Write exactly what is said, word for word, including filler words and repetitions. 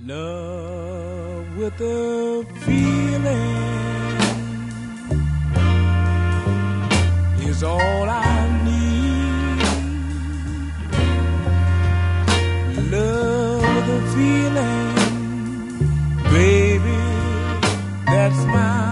Love with a feeling is all I need. Love with a feeling, baby, that's my